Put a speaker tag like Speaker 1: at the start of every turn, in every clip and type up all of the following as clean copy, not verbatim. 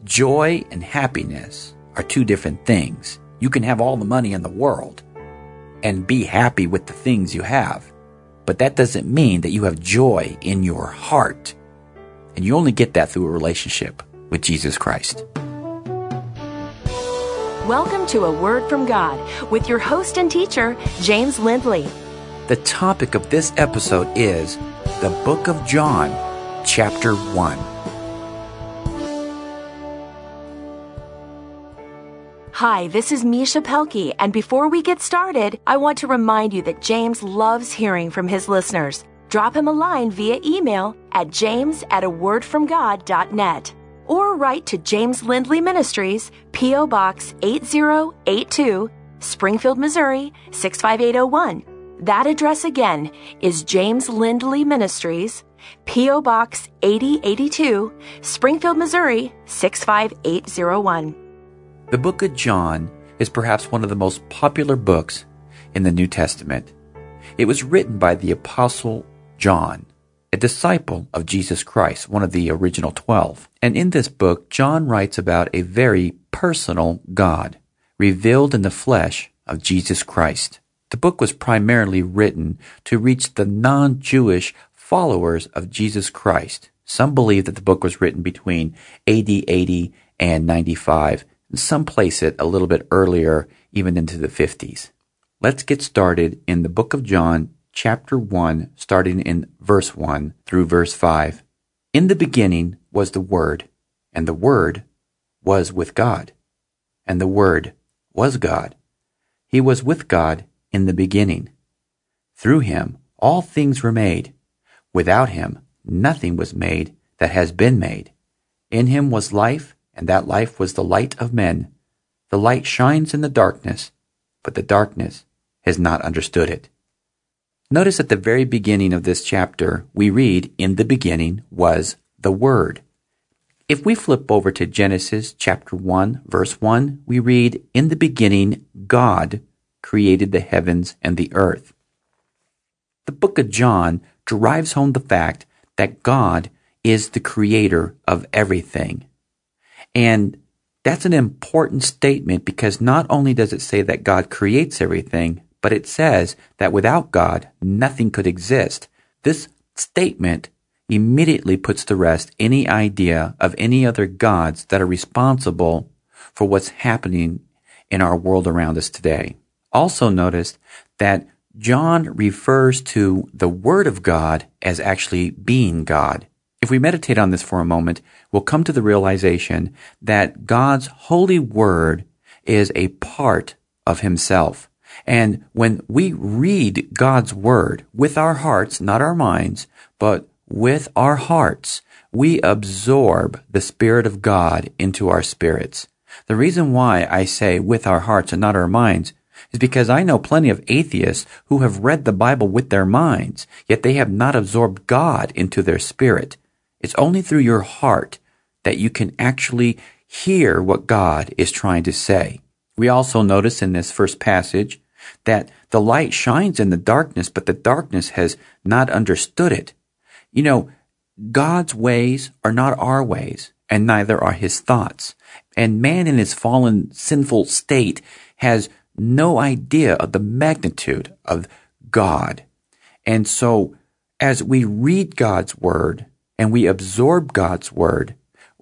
Speaker 1: Joy and happiness are two different things. You can have all the money in the world and be happy with the things you have, but that doesn't mean that you have joy in your heart. And you only get that through a relationship with Jesus Christ.
Speaker 2: Welcome to A Word from God with your host and teacher, James Lindley.
Speaker 1: The topic of this episode is the book of John, chapter 1.
Speaker 2: Hi, this is Misha Pelkey, and before we get started, I want to remind you that James loves hearing from his listeners. Drop him a line via email at james@awordfromgod.net or write to James Lindley Ministries, P.O. Box 8082, Springfield, Missouri 65801. That address again is James Lindley Ministries, P.O. Box 8082, Springfield, Missouri 65801.
Speaker 1: The book of John is perhaps one of the most popular books in the New Testament. It was written by the Apostle John, a disciple of Jesus Christ, one of the original 12. And in this book, John writes about a very personal God, revealed in the flesh of Jesus Christ. The book was primarily written to reach the non-Jewish followers of Jesus Christ. Some believe that the book was written between AD 80 and 95. Some place it a little bit earlier, even into the 50s. Let's get started in the book of John, chapter 1, starting in verse 1 through verse 5. In the beginning was the Word, and the Word was with God, and the Word was God. He was with God in the beginning. Through him all things were made. Without him nothing was made that has been made. In him was life, and that life was the light of men. The light shines in the darkness, but the darkness has not understood it. Notice at the very beginning of this chapter, we read, "In the beginning was the Word." If we flip over to Genesis chapter 1, verse 1, we read, "In the beginning, God created the heavens and the earth." The book of John drives home the fact that God is the creator of everything. And that's an important statement because not only does it say that God creates everything, but it says that without God, nothing could exist. This statement immediately puts to rest any idea of any other gods that are responsible for what's happening in our world around us today. Also notice that John refers to the Word of God as actually being God. If we meditate on this for a moment, we'll come to the realization that God's holy word is a part of himself. And when we read God's word with our hearts, not our minds, but with our hearts, we absorb the Spirit of God into our spirits. The reason why I say with our hearts and not our minds is because I know plenty of atheists who have read the Bible with their minds, yet they have not absorbed God into their spirit. It's only through your heart that you can actually hear what God is trying to say. We also notice in this first passage that the light shines in the darkness, but the darkness has not understood it. You know, God's ways are not our ways, and neither are his thoughts. And man in his fallen, sinful state has no idea of the magnitude of God. And so, as we read God's word, and we absorb God's word,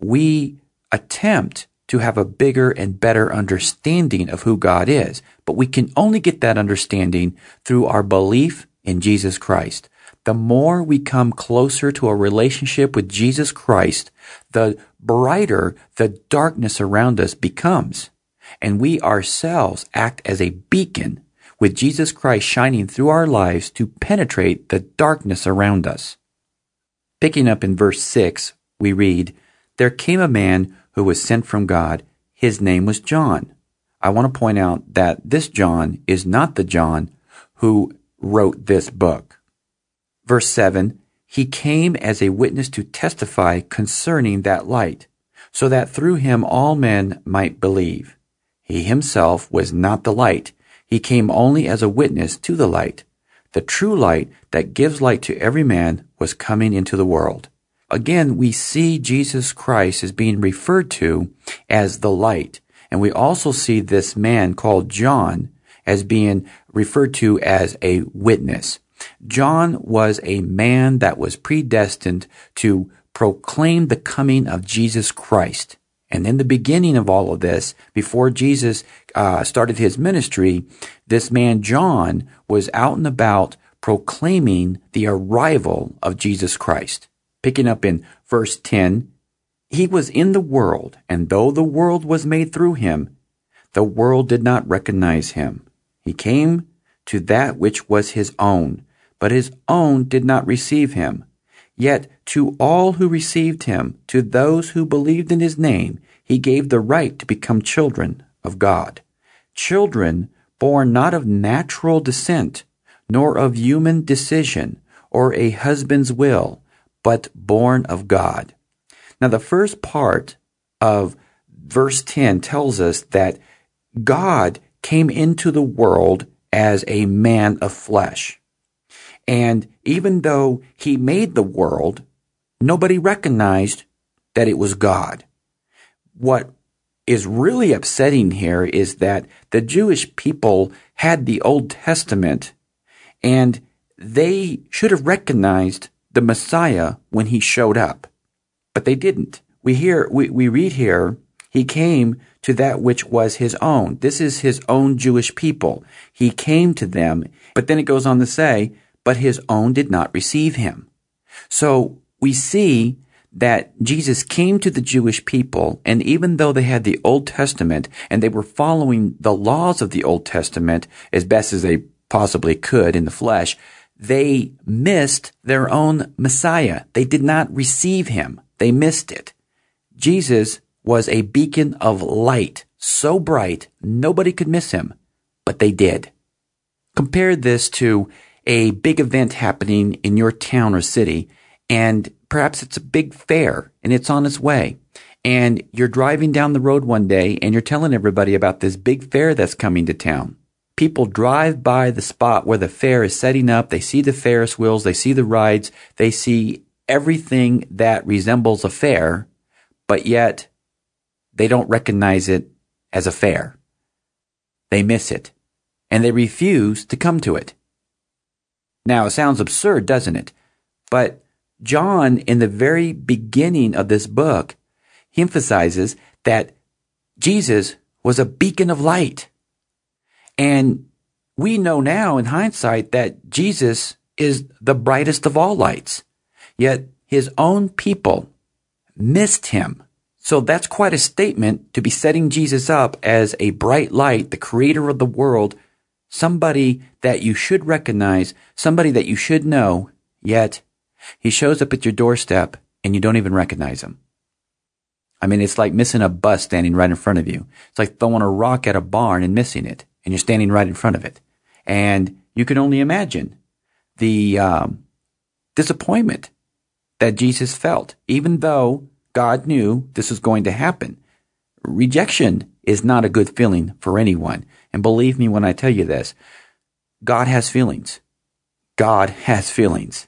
Speaker 1: we attempt to have a bigger and better understanding of who God is. But we can only get that understanding through our belief in Jesus Christ. The more we come closer to a relationship with Jesus Christ, the brighter the darkness around us becomes. And we ourselves act as a beacon with Jesus Christ shining through our lives to penetrate the darkness around us. Picking up in verse 6, we read, "There came a man who was sent from God. His name was John." I want to point out that this John is not the John who wrote this book. Verse 7, "He came as a witness to testify concerning that light, so that through him all men might believe. He himself was not the light. He came only as a witness to the light. The true light that gives light to every man was coming into the world. again, we see Jesus Christ as being referred to as the light. And we also see this man called John as being referred to as a witness. John was a man that was predestined to proclaim the coming of Jesus Christ. And in the beginning of all of this, before Jesus started his ministry, this man John was out and about proclaiming the arrival of Jesus Christ. Picking up in verse 10, he was in the world, and though the world was made through him, the world did not recognize him. He came to that which was his own, but his own did not receive him. Yet to all who received him, to those who believed in his name, he gave the right to become children of God. Children born not of natural descent, nor of human decision, or a husband's will, but born of God. Now the first part of verse 10 tells us that God came into the world as a man of flesh. And even though he made the world, nobody recognized that it was God. What is really upsetting here is that the Jewish people had the Old Testament, and they should have recognized the Messiah when he showed up. But they didn't. We read here, he came to that which was his own. This is his own Jewish people. He came to them, but then it goes on to say, but his own did not receive him. So we see that Jesus came to the Jewish people, and even though they had the Old Testament and they were following the laws of the Old Testament as best as they possibly could in the flesh, they missed their own Messiah. They did not receive him. They missed it. Jesus was a beacon of light, so bright nobody could miss him, but they did. Compare this to a big event happening in your town or city, and perhaps it's a big fair and it's on its way. And you're driving down the road one day and you're telling everybody about this big fair that's coming to town. People drive by the spot where the fair is setting up. They see the Ferris wheels. They see the rides. They see everything that resembles a fair, but yet they don't recognize it as a fair. They miss it, and they refuse to come to it. Now, it sounds absurd, doesn't it? But John, in the very beginning of this book, he emphasizes that Jesus was a beacon of light. And we know now in hindsight that Jesus is the brightest of all lights. Yet his own people missed him. So that's quite a statement to be setting Jesus up as a bright light, the creator of the world, somebody that you should recognize, somebody that you should know, yet he shows up at your doorstep and you don't even recognize him. I mean, it's like missing a bus standing right in front of you. It's like throwing a rock at a barn and missing it, and you're standing right in front of it. And you can only imagine the disappointment that Jesus felt, even though God knew this was going to happen. Rejection is not a good feeling for anyone. And believe me when I tell you this, God has feelings. God has feelings.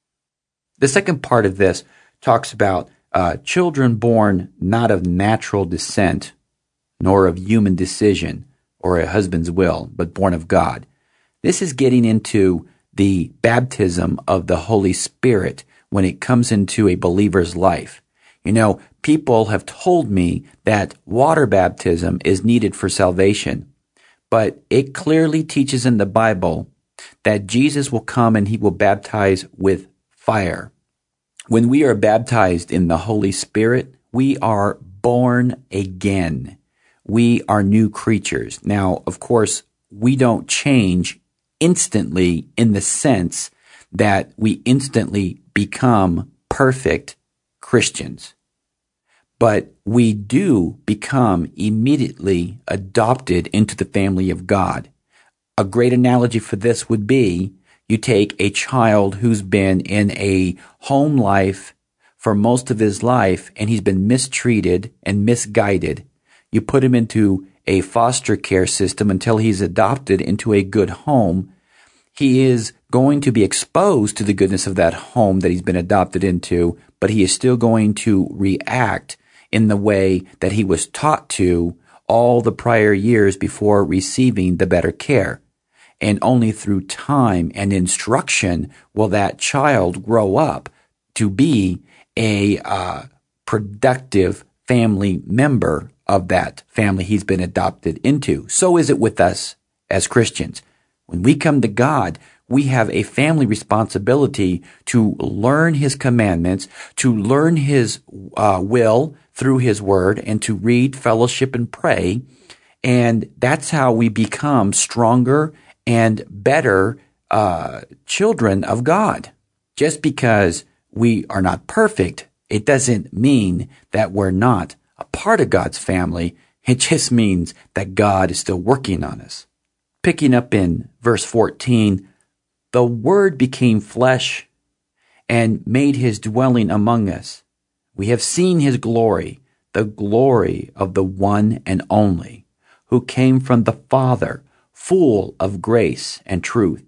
Speaker 1: The second part of this talks about children born not of natural descent, nor of human decision or a husband's will, but born of God. This is getting into the baptism of the Holy Spirit when it comes into a believer's life. You know, people have told me that water baptism is needed for salvation, but it clearly teaches in the Bible that Jesus will come and he will baptize with fire. When we are baptized in the Holy Spirit, we are born again. We are new creatures. Now, of course, we don't change instantly in the sense that we instantly become perfect Christians. But we do become immediately adopted into the family of God. A great analogy for this would be you take a child who's been in a home life for most of his life and he's been mistreated and misguided. You put him into a foster care system until he's adopted into a good home. He is going to be exposed to the goodness of that home that he's been adopted into, but he is still going to react in the way that he was taught to all the prior years before receiving the better care. And only through time and instruction will that child grow up to be a productive family member of that family he's been adopted into. So is it with us as Christians. When we come to God, we have a family responsibility to learn His commandments, to learn His will through His Word, and to read, fellowship, and pray. And that's how we become stronger and better children of God. Just because we are not perfect, it doesn't mean that we're not a part of God's family. It just means that God is still working on us. Picking up in verse 14, the Word became flesh and made His dwelling among us. We have seen His glory, the glory of the one and only, who came from the Father, full of grace and truth.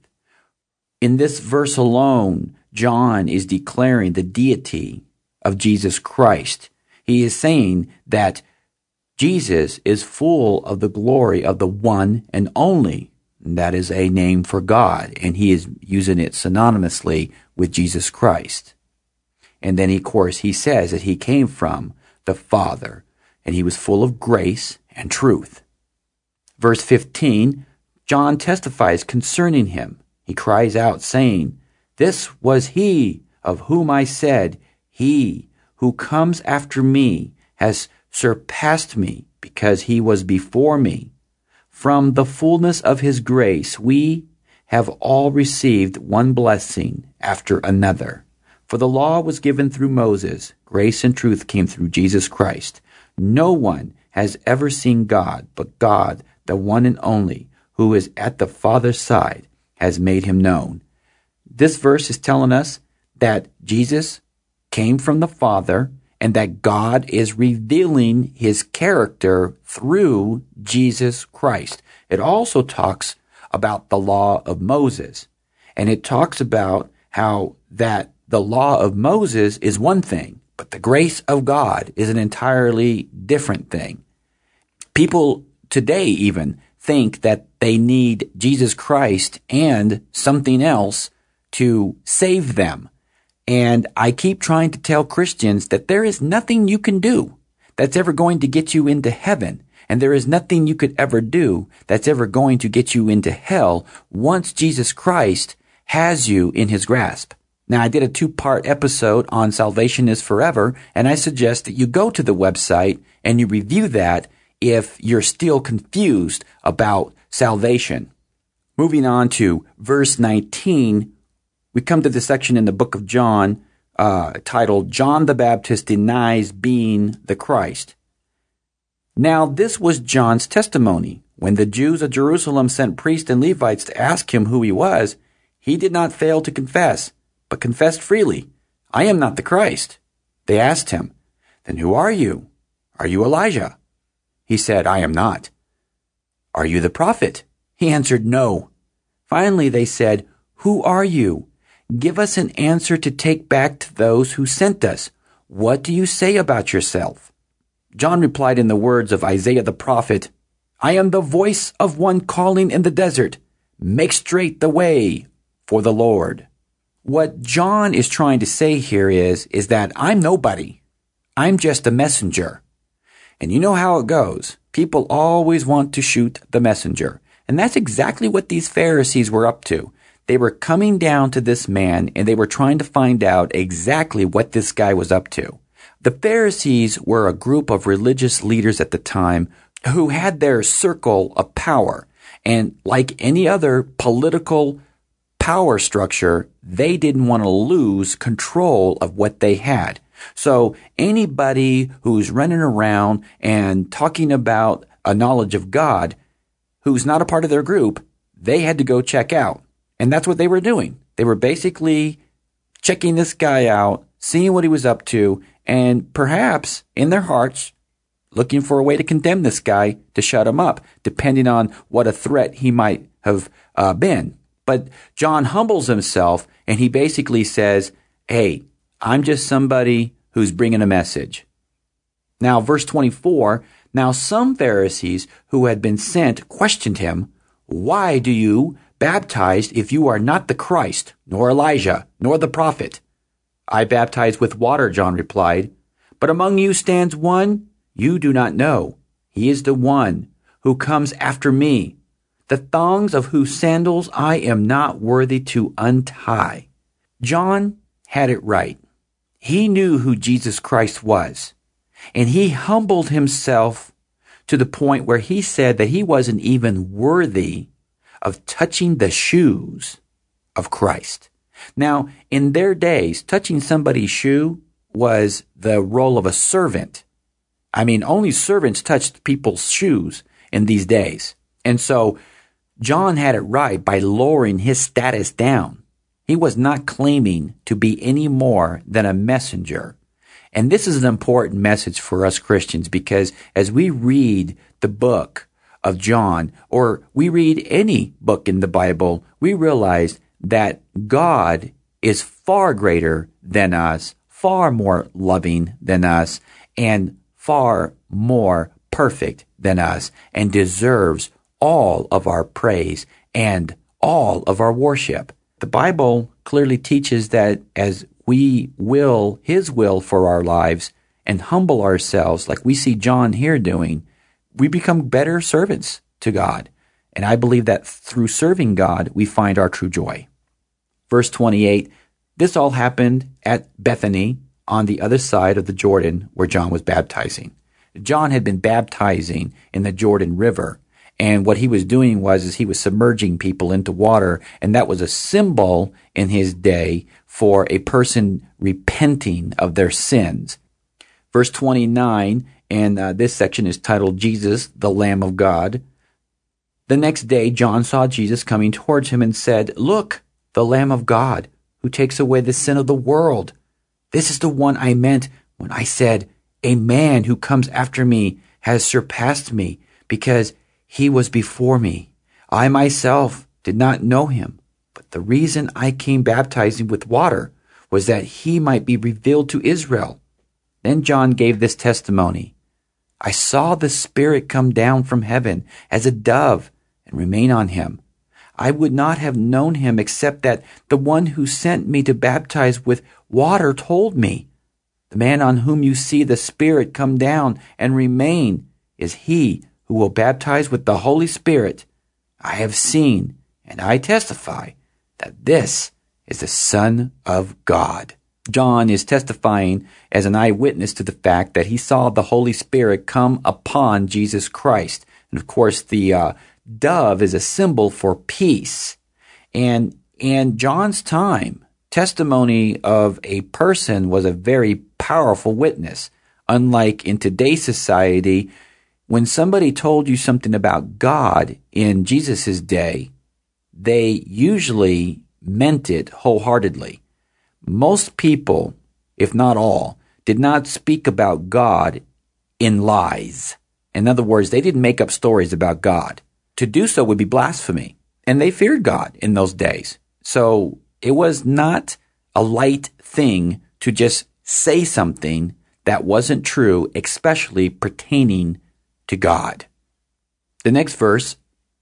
Speaker 1: In this verse alone, John is declaring the deity of Jesus Christ. He is saying that Jesus is full of the glory of the one and only. And that is a name for God, and he is using it synonymously with Jesus Christ. And then, of course, he says that he came from the Father, and he was full of grace and truth. Verse 15, John testifies concerning him. He cries out, saying, "This was he of whom I said, He who comes after me has surpassed me, because he was before me. From the fullness of his grace we have all received one blessing after another. For the law was given through Moses, grace and truth came through Jesus Christ. No one has ever seen God, but God, the one and only, who is at the Father's side, has made him known." This verse is telling us that Jesus came from the Father, and that God is revealing His character through Jesus Christ. It also talks about the law of Moses, and it talks about how that the law of Moses is one thing, but the grace of God is an entirely different thing. People today even think that they need Jesus Christ and something else to save them. And I keep trying to tell Christians that there is nothing you can do that's ever going to get you into heaven. And there is nothing you could ever do that's ever going to get you into hell once Jesus Christ has you in His grasp. Now, I did a 2-part episode on Salvation is Forever, and I suggest that you go to the website and you review that if you're still confused about salvation. Moving on to verse 19, we come to the section in the book of John titled, John the Baptist Denies Being the Christ. Now this was John's testimony. When the Jews of Jerusalem sent priests and Levites to ask him who he was, he did not fail to confess, but confessed freely, "I am not the Christ." They asked him, "Then who are you? Are you Elijah?" He said, "I am not." "Are you the prophet?" He answered, "No." Finally they said, "Who are you? Give us an answer to take back to those who sent us. What do you say about yourself?" John replied in the words of Isaiah the prophet, "I am the voice of one calling in the desert, make straight the way for the Lord." What John is trying to say here is that I'm nobody. I'm just a messenger. And you know how it goes. People always want to shoot the messenger. And that's exactly what these Pharisees were up to. They were coming down to this man, and they were trying to find out exactly what this guy was up to. The Pharisees were a group of religious leaders at the time who had their circle of power. And like any other political power structure, they didn't want to lose control of what they had. So anybody who's running around and talking about a knowledge of God who's not a part of their group, they had to go check out. And that's what they were doing. They were basically checking this guy out, seeing what he was up to, and perhaps in their hearts looking for a way to condemn this guy, to shut him up, depending on what a threat he might have been. But John humbles himself, and he basically says, hey, I'm just somebody who's bringing a message. Now, verse 24, now some Pharisees who had been sent questioned him, why do you baptize if you are not the Christ, nor Elijah, nor the prophet? I baptize with water, John replied, but among you stands one you do not know. He is the one who comes after me, the thongs of whose sandals I am not worthy to untie. John had it right. He knew who Jesus Christ was, and he humbled himself to the point where he said that he wasn't even worthy of touching the shoes of Christ. Now, in their days, touching somebody's shoe was the role of a servant. I mean, only servants touched people's shoes in these days. And so John had it right by lowering his status down. He was not claiming to be any more than a messenger. And this is an important message for us Christians, because as we read the book of John, or we read any book in the Bible, we realize that God is far greater than us, far more loving than us, and far more perfect than us, and deserves all of our praise and all of our worship. The Bible clearly teaches that as we will His will for our lives and humble ourselves like we see John here doing, we become better servants to God. And I believe that through serving God, we find our true joy. Verse 28, this all happened at Bethany on the other side of the Jordan where John was baptizing. John had been baptizing in the Jordan River. And what he was doing was he was submerging people into water, and that was a symbol in his day for a person repenting of their sins. Verse 29, and this section is titled Jesus, the Lamb of God. The next day, John saw Jesus coming towards him and said, look, the Lamb of God, who takes away the sin of the world. This is the one I meant when I said, a man who comes after me has surpassed me, because he was before me. I myself did not know him, but the reason I came baptizing with water was that he might be revealed to Israel. Then John gave this testimony. I saw the Spirit come down from heaven as a dove and remain on him. I would not have known him except that the one who sent me to baptize with water told me, the man on whom you see the Spirit come down and remain is he who will baptize with the Holy Spirit. I have seen, and I testify, that this is the Son of God. John is testifying as an eyewitness to the fact that he saw the Holy Spirit come upon Jesus Christ. And of course, the dove is a symbol for peace. And in John's time, testimony of a person was a very powerful witness. Unlike in today's society, when somebody told you something about God in Jesus' day, they usually meant it wholeheartedly. Most people, if not all, did not speak about God in lies. In other words, they didn't make up stories about God. To do so would be blasphemy. And they feared God in those days. So it was not a light thing to just say something that wasn't true, especially pertaining to God. The next verse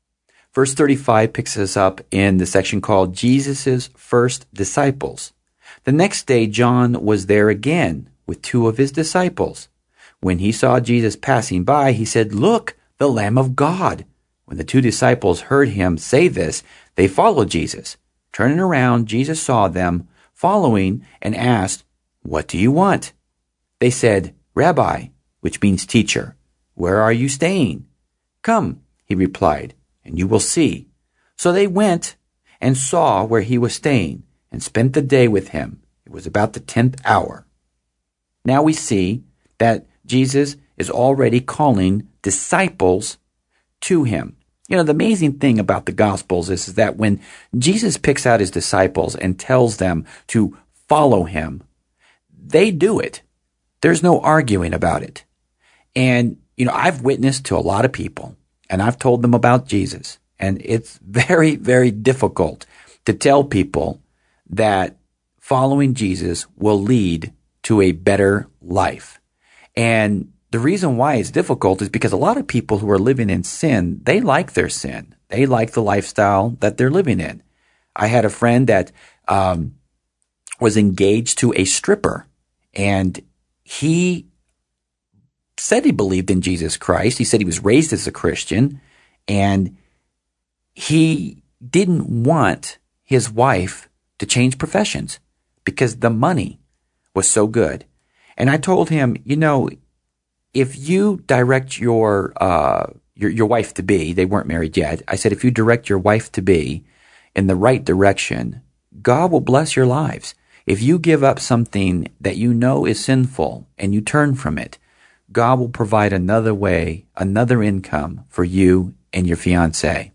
Speaker 1: 35, picks us up in the section called Jesus' First Disciples. The next day, John was there again with two of his disciples. When he saw Jesus passing by, he said, look, the Lamb of God. When the two disciples heard him say this, they followed Jesus. Turning around, Jesus saw them following and asked, what do you want? They said, Rabbi, which means teacher. Where are you staying? Come, he replied, and you will see. So they went and saw where he was staying and spent the day with him. It was about the 10th hour. Now we see that Jesus is already calling disciples to him. You know, the amazing thing about the Gospels is that when Jesus picks out his disciples and tells them to follow him, they do it. There's no arguing about it. And you know, I've witnessed to a lot of people, and I've told them about Jesus, And it's very, very difficult to tell people that following Jesus will lead to a better life. And the reason why it's difficult is because a lot of people who are living in sin, they like their sin. They like the lifestyle that they're living in. I had a friend that was engaged to a stripper, and he said he believed in Jesus Christ. He said he was raised as a Christian, and he didn't want his wife to change professions because the money was so good. And I told him, if you direct your wife to be, they weren't married yet. I said, if you direct your wife to be in the right direction, God will bless your lives. If you give up something that you know is sinful and you turn from it, God will provide another way, another income for you and your fiancé.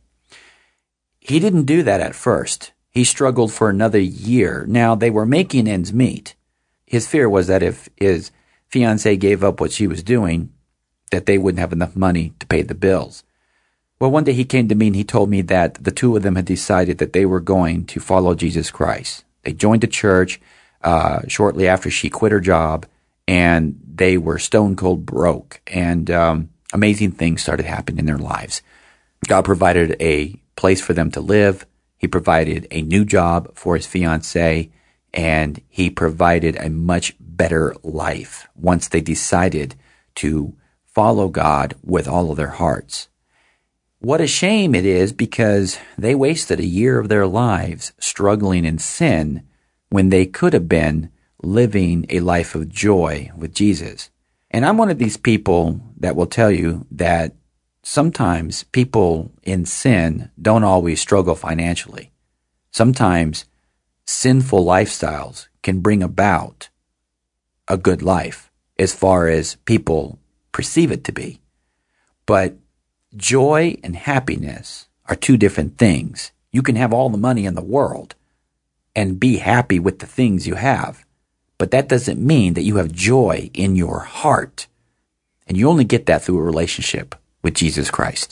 Speaker 1: He didn't do that at first. He struggled for another year. Now, they were making ends meet. His fear was that if his fiancée gave up what she was doing, that they wouldn't have enough money to pay the bills. Well, one day he came to me and he told me that the two of them had decided that they were going to follow Jesus Christ. They joined a church shortly after she quit her job, and they were stone cold broke. And amazing things started happening in their lives. God provided a place for them to live. He provided a new job for his fiancée, and he provided a much better life once they decided to follow God with all of their hearts. What a shame it is, because they wasted a year of their lives struggling in sin when they could have been living a life of joy with Jesus. And I'm one of these people that will tell you that sometimes people in sin don't always struggle financially. Sometimes sinful lifestyles can bring about a good life as far as people perceive it to be. But joy and happiness are two different things. You can have all the money in the world and be happy with the things you have, but that doesn't mean that you have joy in your heart. And you only get that through a relationship with Jesus Christ.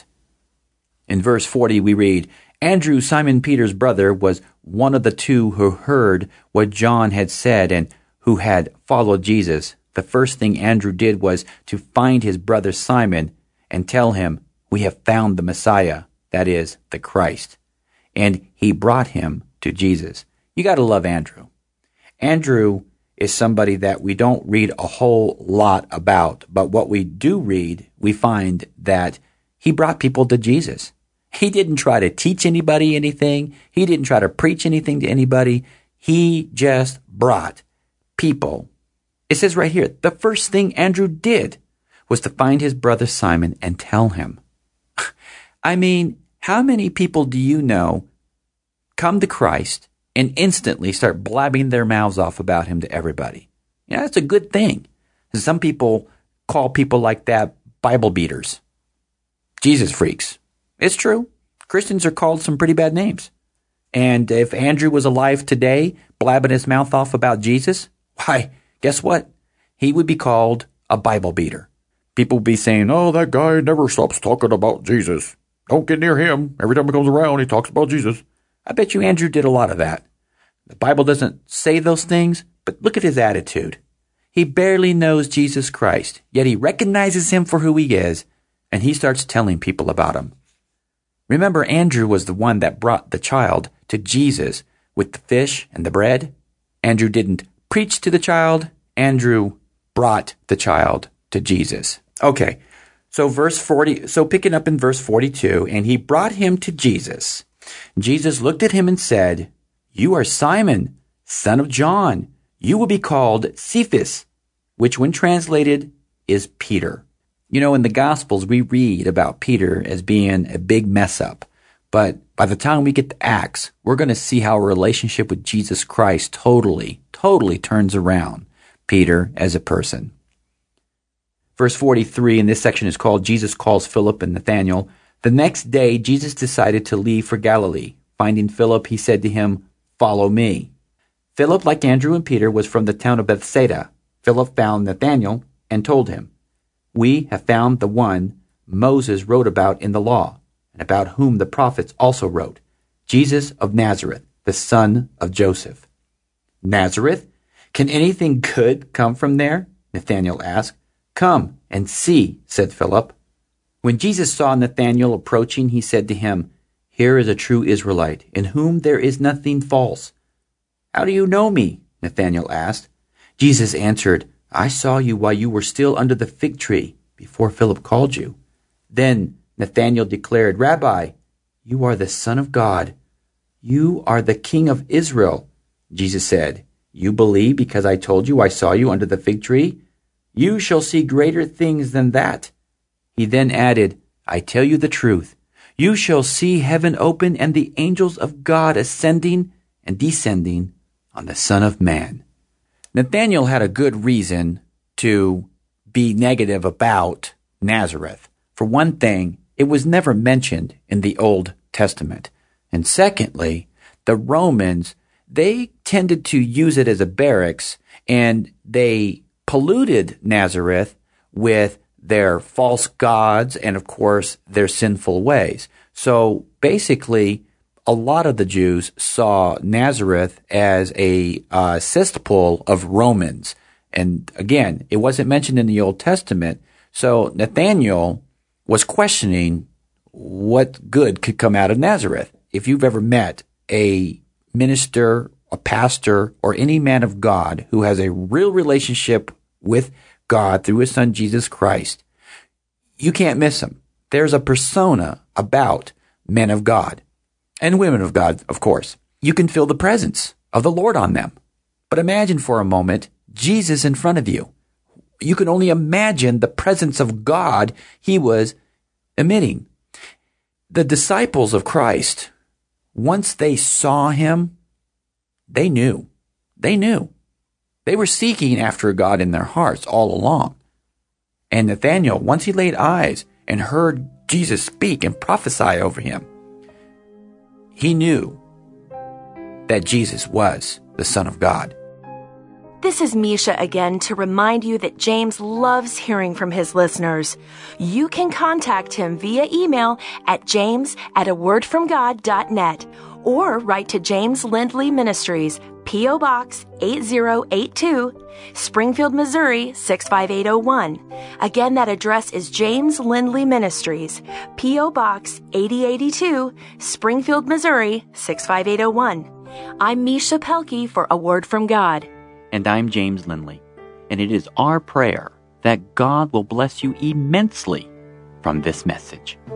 Speaker 1: In verse 40 we read, Andrew, Simon Peter's brother, was one of the two who heard what John had said and who had followed Jesus. The first thing Andrew did was to find his brother Simon and tell him, we have found the Messiah, that is, the Christ. And he brought him to Jesus. You got to love Andrew. Andrew is somebody that we don't read a whole lot about, but what we do read, we find that he brought people to Jesus. He didn't try to teach anybody anything. He didn't try to preach anything to anybody. He just brought people. It says right here, the first thing Andrew did was to find his brother Simon and tell him. I mean, how many people do you know come to Christ and instantly start blabbing their mouths off about him to everybody? That's a good thing. Some people call people like that Bible beaters, Jesus freaks. It's true. Christians are called some pretty bad names. And if Andrew was alive today, blabbing his mouth off about Jesus, why, guess what? He would be called a Bible beater. People would be saying, oh, that guy never stops talking about Jesus. Don't get near him. Every time he comes around, he talks about Jesus. I bet you Andrew did a lot of that. The Bible doesn't say those things, but look at his attitude. He barely knows Jesus Christ, yet he recognizes him for who he is, and he starts telling people about him. Remember, Andrew was the one that brought the child to Jesus with the fish and the bread. Andrew didn't preach to the child. Andrew brought the child to Jesus. Okay, so picking up in verse 42, and he brought him to Jesus. Jesus looked at him and said, you are Simon, son of John. You will be called Cephas, which when translated is Peter. In the Gospels, we read about Peter as being a big mess up. But by the time we get to Acts, we're going to see how a relationship with Jesus Christ totally turns around Peter as a person. Verse 43 in this section is called Jesus Calls Philip and Nathanael. The next day, Jesus decided to leave for Galilee. Finding Philip, he said to him, follow me. Philip, like Andrew and Peter, was from the town of Bethsaida. Philip found Nathanael and told him, we have found the one Moses wrote about in the law, and about whom the prophets also wrote, Jesus of Nazareth, the son of Joseph. Nazareth? Can anything good come from there? Nathanael asked. Come and see, said Philip. When Jesus saw Nathanael approaching, he said to him, Here is a true Israelite, in whom there is nothing false. How do you know me? Nathanael asked. Jesus answered, I saw you while you were still under the fig tree, before Philip called you. Then Nathanael declared, Rabbi, you are the Son of God. You are the King of Israel. Jesus said, You believe because I told you I saw you under the fig tree? You shall see greater things than that. He then added, I tell you the truth. You shall see heaven open and the angels of God ascending and descending on the Son of Man. Nathanael had a good reason to be negative about Nazareth. For one thing, it was never mentioned in the Old Testament. And secondly, the Romans, they tended to use it as a barracks, and they polluted Nazareth with their false gods and, of course, their sinful ways. So basically, a lot of the Jews saw Nazareth as a cesspool of Romans. And again, it wasn't mentioned in the Old Testament. So Nathanael was questioning what good could come out of Nazareth. If you've ever met a minister, a pastor, or any man of God who has a real relationship with God through his son Jesus Christ, you can't miss him. There's a persona about men of God and women of God, of course. You can feel the presence of the Lord on them. But imagine for a moment Jesus in front of you. You can only imagine the presence of God he was emitting. The disciples of Christ, once they saw him, they knew. They knew. They were seeking after God in their hearts all along. And Nathanael, once he laid eyes and heard Jesus speak and prophesy over him, he knew that Jesus was the Son of God.
Speaker 2: This is Misha again to remind you that James loves hearing from his listeners. You can contact him via email at james@awordfromgod.net or write to James Lindley Ministries, P.O. Box 8082, Springfield, Missouri 65801. Again, that address is James Lindley Ministries, P.O. Box 8082, Springfield, Missouri 65801. I'm Misha Pelkey for A Word from God.
Speaker 1: And I'm James Lindley. And it is our prayer that God will bless you immensely from this message.